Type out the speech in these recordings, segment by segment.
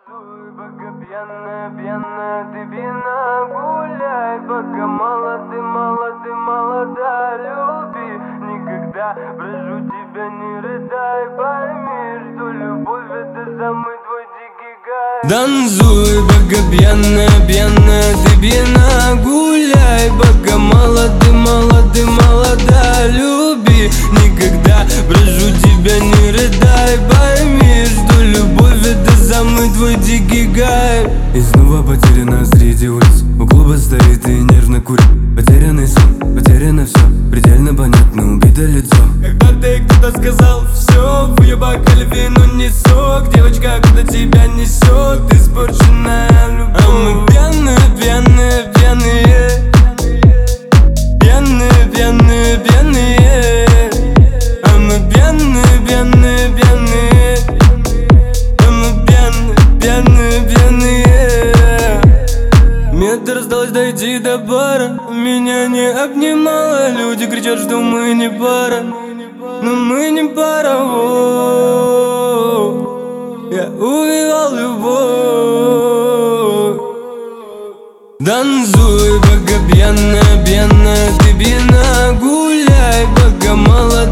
Танцуй, пока пьяная, пьяная ты пьяна. Гуляй, пока молода, люби. Никогда прошу тебя, не рыдай. Пойми, что любовь это самый твой дикий кайф. Танцуй, пока пьяная, пьяная ты пьяна. Гуляй, пока молода, люби. Никогда прошу тебя, не рыдай. Пойми, что любовь это самый твой дикий кайф. И снова потеряна среди улиц. У клуба стоит и нервно курит. Потерянный сон, потеряно все. Предельно понятно, убито лицо. Когда-то и кто-то сказал все. В ее бокале вино не сок. Девочка, куда тебя несет? Испорченная любовь. А мы пьяные, пьяные, пьяные. Пьяные, пьяные, пьяные. А мы пьяные, пьяные, пьяные. А мы пьяные, пьяные, пьяные. Метр осталось дойти до бара. Меня не обнимало. Люди кричат, что мы не пара. Но мы не пара. Я увидел любовь. Танцуй, пока пьяная, пьяная ты пьяна. Гуляй, пока молода,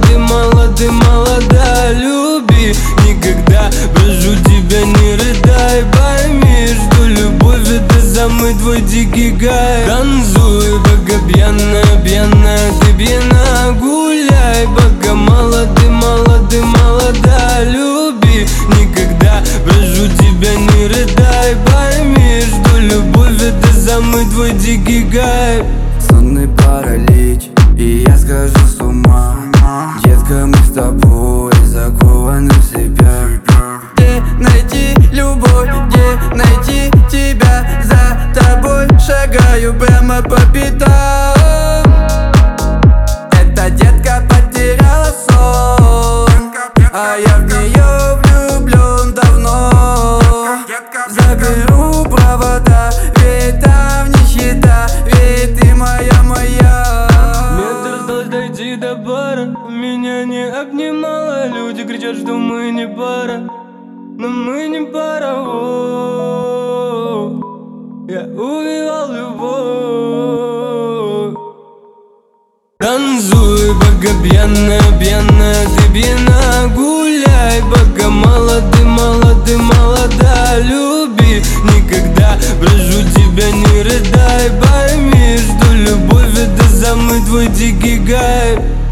люби. Никогда прошу тебя, не рыдай. Пойми, что любовь это самый твой дикий кайф. Танцуй, пока пьяная, пьяная ты пьяна. Гуляй, пока молода, люби. Никогда прошу тебя, не рыдай. Пойми, что любовь это самый твой дикий кайф. Сонный паралич, и я схожу с ума. Детка, мы с тобой закованы в себя. Где найти любовь, где найти тебя? За тобой шагаю прямо по пятам. Эта детка потеряла сон, а я в нее влюблен давно. Заберу провода, ведь там нищета, ведь ты моя. Метр осталось дойти до бара. Меня не обнимало. Люди кричат, что мы не пара. Но мы не пара. Я увидел любовь. Танцуй, пока пьяная, пьяная ты пьяна. Гуляй, пока молода, люби. Никогда прошу тебя, не рыдай. Пойми, что любовь это самый твой дикий кайф.